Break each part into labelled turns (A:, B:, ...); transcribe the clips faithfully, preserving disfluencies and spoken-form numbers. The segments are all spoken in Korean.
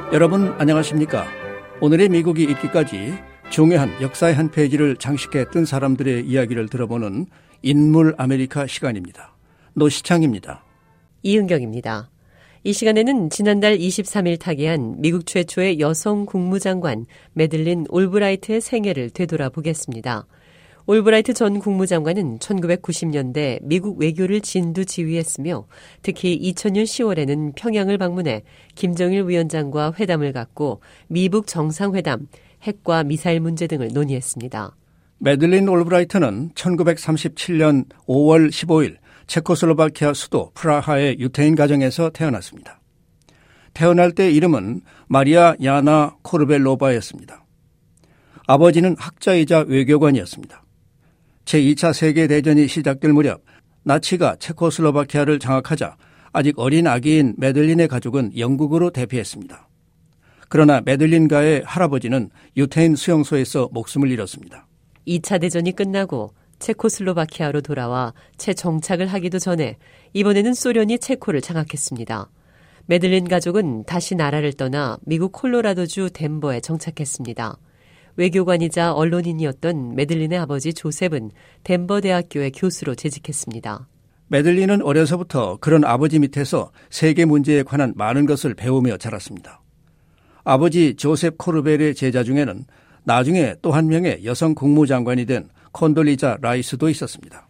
A: 여러분 안녕하십니까? 오늘의 미국이 있기까지 중요한 역사의 한 페이지를 장식해 뜬 사람들의 이야기를 들어보는 인물 아메리카 시간입니다. 노시창입니다.
B: 이은경입니다. 이 시간에는 지난달 이십삼 일 타계한 미국 최초의 여성 국무장관 매들린 올브라이트의 생애를 되돌아보겠습니다. 올브라이트 전 국무장관은 천구백구십 년대 미국 외교를 진두지휘했으며 특히 이천 년 시월에는 평양을 방문해 김정일 위원장과 회담을 갖고 미북 정상회담, 핵과 미사일 문제 등을 논의했습니다.
A: 매들린 올브라이트는 천구백삼십칠 년 오월 십오일 체코슬로바키아 수도 프라하의 유태인 가정에서 태어났습니다. 태어날 때 이름은 마리아 야나 코르벨로바였습니다. 아버지는 학자이자 외교관이었습니다. 제이 차 세계대전이 시작될 무렵 나치가 체코슬로바키아를 장악하자 아직 어린 아기인 매들린의 가족은 영국으로 대피했습니다. 그러나 매들린가의 할아버지는 유태인 수용소에서 목숨을 잃었습니다.
B: 이 차 대전이 끝나고 체코슬로바키아로 돌아와 재정착을 하기도 전에 이번에는 소련이 체코를 장악했습니다. 매들린 가족은 다시 나라를 떠나 미국 콜로라도주 덴버에 정착했습니다. 외교관이자 언론인이었던 매들린의 아버지 조셉은 덴버 대학교의 교수로 재직했습니다.
A: 매들린은 어려서부터 그런 아버지 밑에서 세계 문제에 관한 많은 것을 배우며 자랐습니다. 아버지 조셉 코르벨의 제자 중에는 나중에 또 한 명의 여성 국무장관이 된 콘돌리자 라이스도 있었습니다.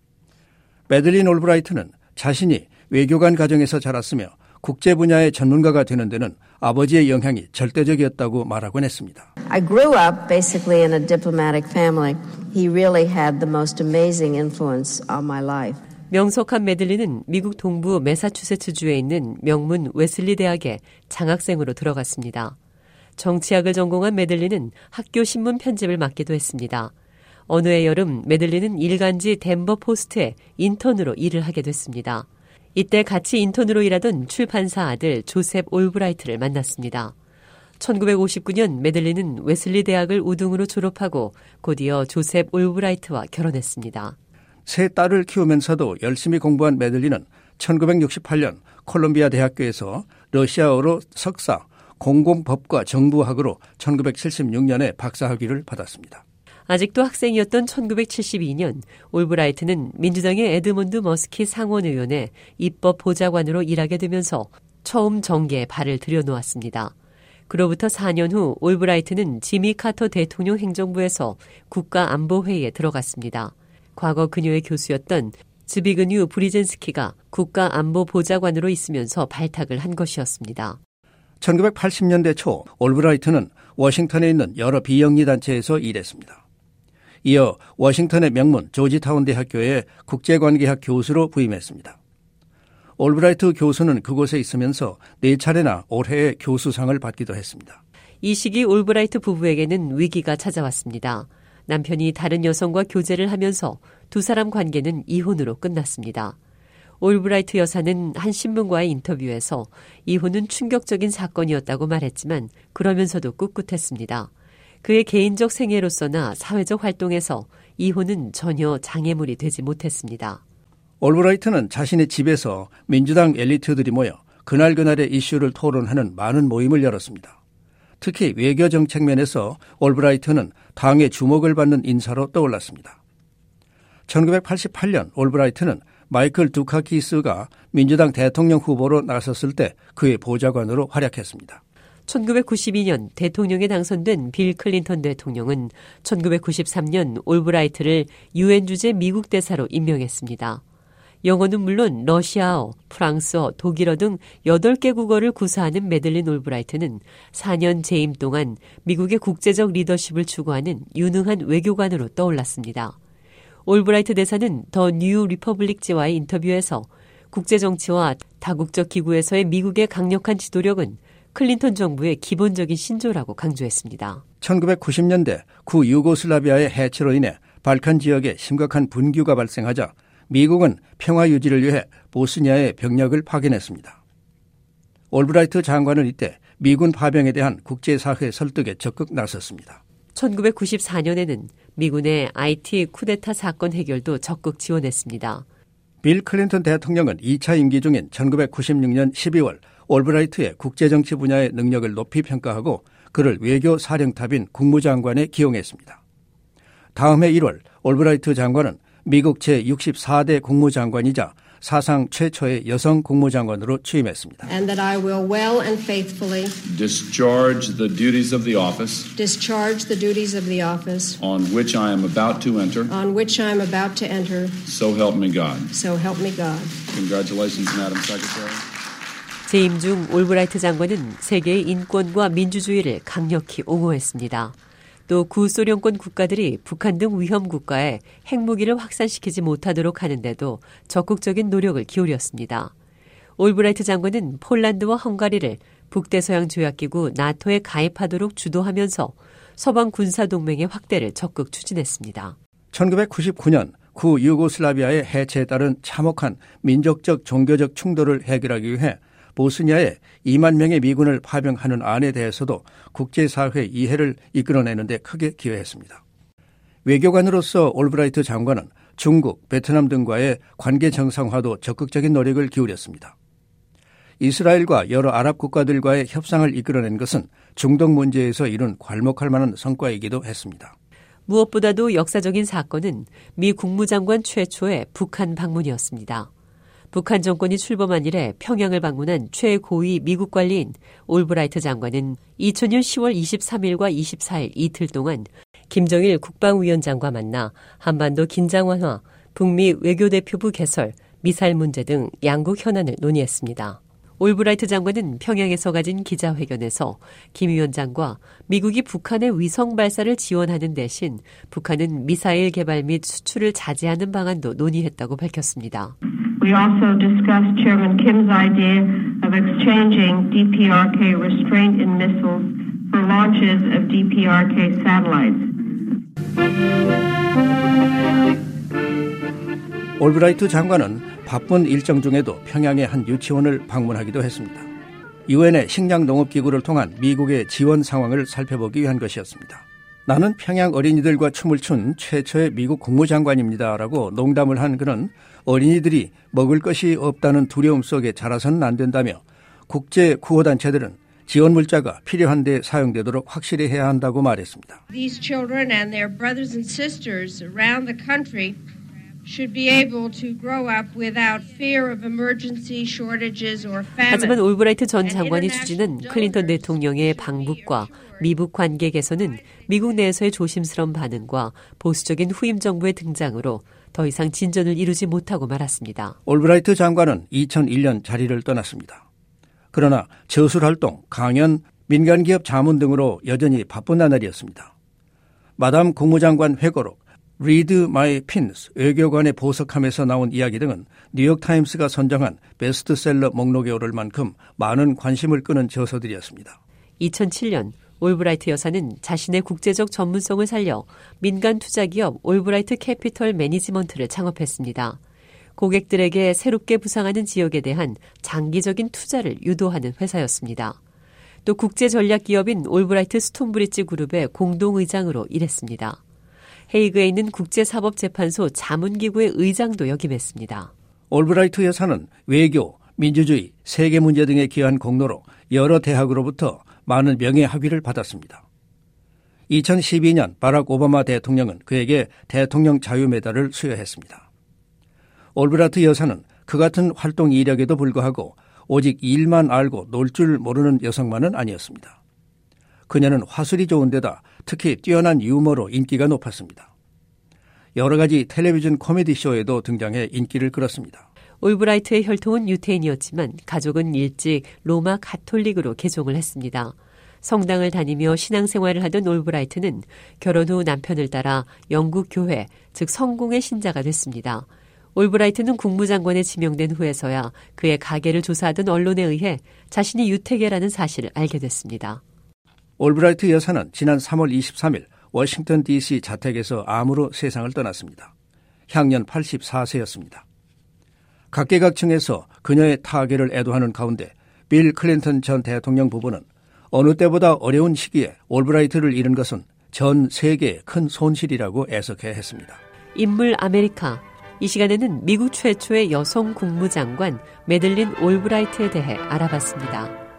A: 매들린 올브라이트는 자신이 외교관 가정에서 자랐으며 국제 분야의 전문가가 되는 데는 아버지의 영향이 절대적이었다고 말하곤 했습니다.
C: I grew up basically in a diplomatic family. He really had the most amazing influence on my life.
B: 명석한 매들린은 미국 동부 매사추세츠주에 있는 명문 웨슬리 대학에 장학생으로 들어갔습니다. 정치학을 전공한 매들린은 학교 신문 편집을 맡기도 했습니다. 어느 해 여름 매들린은 일간지 덴버 포스트에 인턴으로 일을 하게 됐습니다. 이때 같이 인턴으로 일하던 출판사 아들 조셉 올브라이트를 만났습니다. 천구백오십구 년 매들린은 웨슬리 대학을 우등으로 졸업하고 곧이어 조셉 올브라이트와 결혼했습니다.
A: 세 딸을 키우면서도 열심히 공부한 매들린은 천구백육십팔 년 콜롬비아 대학교에서 러시아어로 석사, 공공법과 정부학으로 천구백칠십육 년에 박사학위를 받았습니다.
B: 아직도 학생이었던 천구백칠십이 년 올브라이트는 민주당의 에드먼드 머스키 상원의원의 입법 보좌관으로 일하게 되면서 처음 정계에 발을 들여놓았습니다. 그로부터 사 년 후 올브라이트는 지미 카터 대통령 행정부에서 국가안보회의에 들어갔습니다. 과거 그녀의 교수였던 즈비그뉴 브리젠스키가 국가안보보좌관으로 있으면서 발탁을 한 것이었습니다.
A: 천구백팔십 년대 초 올브라이트는 워싱턴에 있는 여러 비영리 단체에서 일했습니다. 이어 워싱턴의 명문 조지타운 대학교의 국제관계학 교수로 부임했습니다. 올브라이트 교수는 그곳에 있으면서 네 차례나 올해의 교수상을 받기도 했습니다.
B: 이 시기 올브라이트 부부에게는 위기가 찾아왔습니다. 남편이 다른 여성과 교제를 하면서 두 사람 관계는 이혼으로 끝났습니다. 올브라이트 여사는 한 신문과의 인터뷰에서 이혼은 충격적인 사건이었다고 말했지만 그러면서도 꿋꿋했습니다. 그의 개인적 생애로서나 사회적 활동에서 이혼은 전혀 장애물이 되지 못했습니다.
A: 올브라이트는 자신의 집에서 민주당 엘리트들이 모여 그날그날의 이슈를 토론하는 많은 모임을 열었습니다. 특히 외교 정책 면에서 올브라이트는 당의 주목을 받는 인사로 떠올랐습니다. 천구백팔십팔 년 올브라이트는 마이클 두카키스가 민주당 대통령 후보로 나섰을 때 그의 보좌관으로 활약했습니다.
B: 천구백구십이 년 대통령에 당선된 빌 클린턴 대통령은 천구백구십삼 년 올브라이트를 유엔 주재 미국 대사로 임명했습니다. 영어는 물론 러시아어, 프랑스어, 독일어 등 여덟 개 국어를 구사하는 매들린 올브라이트는 사 년 재임 동안 미국의 국제적 리더십을 추구하는 유능한 외교관으로 떠올랐습니다. 올브라이트 대사는 더 뉴 리퍼블릭지와의 인터뷰에서 국제정치와 다국적 기구에서의 미국의 강력한 지도력은 클린턴 정부의 기본적인 신조라고 강조했습니다.
A: 천구백구십 년대 구 유고슬라비아의 해체로 인해 발칸 지역에 심각한 분규가 발생하자 미국은 평화 유지를 위해 보스니아에 병력을 파견했습니다. 올브라이트 장관은 이때 미군 파병에 대한 국제사회 설득에 적극 나섰습니다.
B: 천구백구십사 년에는 미군의 아이티 쿠데타 사건 해결도 적극 지원했습니다.
A: 빌 클린턴 대통령은 이 차 임기 중인 천구백구십육 년 십이월 올브라이트의 국제정치 분야의 능력을 높이 평가하고 그를 외교 사령탑인 국무장관에 기용했습니다. 다음 해 일월 올브라이트 장관은 미국 제육십사 대 국무장관이자 사상 최초의 여성 국무장관으로 취임했습니다.
D: And that I will well and faithfully
E: discharge the duties of the office
D: discharge the duties of the office
E: on which I am about to enter.
D: on which I am about to enter.
E: So help me God.
D: So help me God.
E: Congratulations, Madam Secretary.
B: 재임 중 올브라이트 장관은 세계의 인권과 민주주의를 강력히 옹호했습니다. 또 구소련권 국가들이 북한 등 위험 국가에 핵무기를 확산시키지 못하도록 하는데도 적극적인 노력을 기울였습니다. 올브라이트 장관은 폴란드와 헝가리를 북대서양 조약기구 나토에 가입하도록 주도하면서 서방 군사동맹의 확대를 적극 추진했습니다.
A: 천구백구십구 년 구 유고슬라비아의 해체에 따른 참혹한 민족적 종교적 충돌을 해결하기 위해 보스니아에 이만 명의 미군을 파병하는 안에 대해서도 국제사회 이해를 이끌어내는 데 크게 기여했습니다. 외교관으로서 올브라이트 장관은 중국, 베트남 등과의 관계 정상화도 적극적인 노력을 기울였습니다. 이스라엘과 여러 아랍 국가들과의 협상을 이끌어낸 것은 중동 문제에서 이룬 괄목할 만한 성과이기도 했습니다.
B: 무엇보다도 역사적인 사건은 미 국무장관 최초의 북한 방문이었습니다. 북한 정권이 출범한 이래 평양을 방문한 최고위 미국 관리인 올브라이트 장관은 이천 년 시월 이십삼일과 이십사일 이틀 동안 김정일 국방위원장과 만나 한반도 긴장 완화, 북미 외교대표부 개설, 미사일 문제 등 양국 현안을 논의했습니다. 올브라이트 장관은 평양에서 가진 기자회견에서 김 위원장과 미국이 북한의 위성 발사를 지원하는 대신 북한은 미사일 개발 및 수출을 자제하는 방안도 논의했다고 밝혔습니다.
F: We also discussed Chairman Kim's idea of exchanging D P R K restraint in missiles for launches of D P R K satellites.
A: 올브라이트 장관은 바쁜 일정 중에도 평양의 한 유치원을 방문하기도 했습니다. 유엔의 식량농업기구를 통한 미국의 지원 상황을 살펴보기 위한 것이었습니다. 나는 평양 어린이들과 춤을 춘 최초의 미국 국무장관입니다라고 농담을 한 그는 어린이들이 먹을 것이 없다는 두려움 속에 자라서는 안 된다며 국제 구호단체들은 지원 물자가 필요한 데 사용되도록 확실히 해야 한다고 말했습니다.
G: These children and their brothers and sisters around the country should be able to grow up without fear of emergency shortages or famine.
B: 하지만 올브라이트 전 장관이 추진한 클린턴 대통령의 방북과 미북 관계 개선은 미국 내에서의 조심스러운 반응과 보수적인 후임 정부의 등장으로 더 이상 진전을 이루지 못하고 말았습니다.
A: 올브라이트 장관은 이천일 년 자리를 떠났습니다. 그러나 저술활동, 강연, 민간기업 자문 등으로 여전히 바쁜 나날이었습니다. 마담 국무장관 회고록, Read My Pins, 외교관의 보석함에서 나온 이야기 등은 뉴욕타임스가 선정한 베스트셀러 목록에 오를 만큼 많은 관심을 끄는 저서들이었습니다.
B: 이천칠 년 올브라이트 여사는 자신의 국제적 전문성을 살려 민간 투자기업 올브라이트 캐피털 매니지먼트를 창업했습니다. 고객들에게 새롭게 부상하는 지역에 대한 장기적인 투자를 유도하는 회사였습니다. 또 국제전략기업인 올브라이트 스톤브리지 그룹의 공동의장으로 일했습니다. 헤이그에 있는 국제사법재판소 자문기구의 의장도 역임했습니다.
A: 올브라이트 여사는 외교, 민주주의, 세계 문제 등에 기여한 공로로 여러 대학으로부터 많은 명예학위를 받았습니다. 이천십이 년 바락 오바마 대통령은 그에게 대통령 자유메달을 수여했습니다. 올브라이트 여사는 그 같은 활동 이력에도 불구하고 오직 일만 알고 놀 줄 모르는 여성만은 아니었습니다. 그녀는 화술이 좋은 데다 특히 뛰어난 유머로 인기가 높았습니다. 여러 가지 텔레비전 코미디 쇼에도 등장해 인기를 끌었습니다.
B: 올브라이트의 혈통은 유태인이었지만 가족은 일찍 로마 가톨릭으로 개종을 했습니다. 성당을 다니며 신앙생활을 하던 올브라이트는 결혼 후 남편을 따라 영국 교회, 즉 성공의 신자가 됐습니다. 올브라이트는 국무장관에 지명된 후에서야 그의 가계를 조사하던 언론에 의해 자신이 유태계라는 사실을 알게 됐습니다.
A: 올브라이트 여사는 지난 삼월 이십삼일 워싱턴 디씨 자택에서 암으로 세상을 떠났습니다. 향년 팔십사 세였습니다. 각계각층에서 그녀의 타계를 애도하는 가운데 빌 클린턴 전 대통령 부부는 어느 때보다 어려운 시기에 올브라이트를 잃은 것은 전 세계의 큰 손실이라고 애석해 했습니다.
B: 인물 아메리카, 이 시간에는 미국 최초의 여성 국무장관 매들린 올브라이트에 대해 알아봤습니다.